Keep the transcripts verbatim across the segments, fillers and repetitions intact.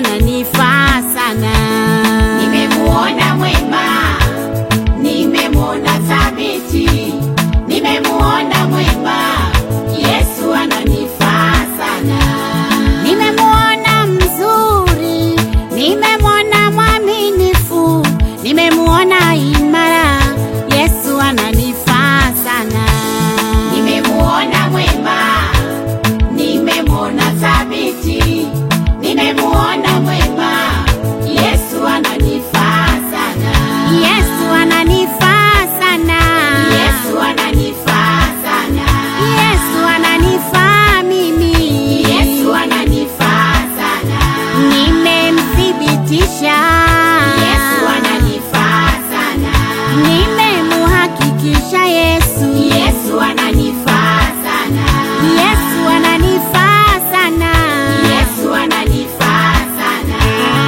ananifaa sana. Nimemuona mwema, nimemuona thabiti, nimemuona mwema, Yesu ananifaa sana. Nimemuona mzuri, nimemuona mwaminifu, nimemuona imara, Yesu ananifaa sana. Nimemuona mwema, nimemuona thabiti, nimemuona mwema, Yesu ananifaa sana. Yesu ananifaa sana. Yesu ananifaa sana. Yesu ananifaa mimi. Yesu ananifaa sana. Nimemthibitisha. Yesu ananifaa sana. Nimemuhakikisha Yesu. Yesu ananifaa sana. Yesu ananifaa sana. Yesu ananifaa sana.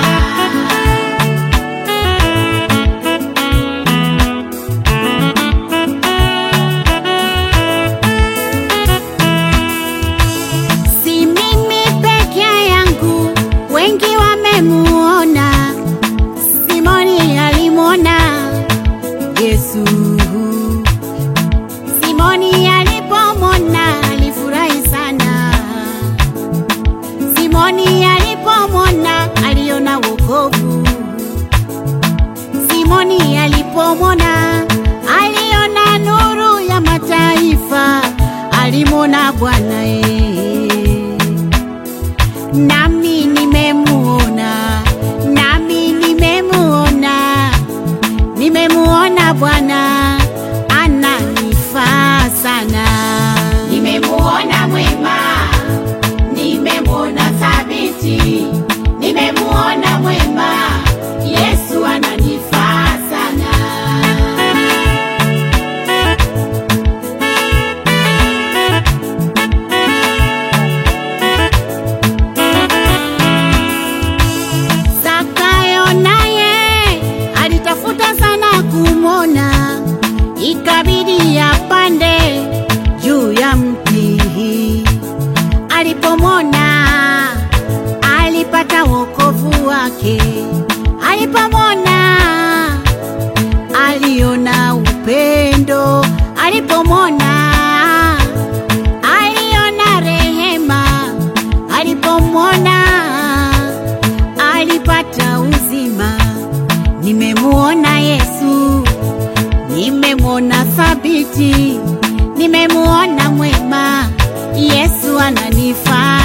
Si mimi peke yangu, wengi wamemuona. Simoni alimuona Yesu. Simoni alipomwona alifurahi sana. Simoni alipomwona aliona wokovu. Simoni alipomwona aliona nuru ya mataifa. Alimwona Bwana yeye. Nami nimemuona, nami nimemuona, nimemuona Bwana ananifaa sana. Nimemuona mwema, nimemuona thabiti, nimemuona mwema, Yesu ananifaa sana. Zakayo naye alitafuta sana kumwona, ikabidi apande juu ya mti. Alipomwona alipata wokovu wake. Alipomwona aliona upendo. Alipomwona aliona rehema. Alipomwona alipata uzima. Nimemuona Yesu, nimemuona thabiti, nimemuona mwema, Yesu ananifaa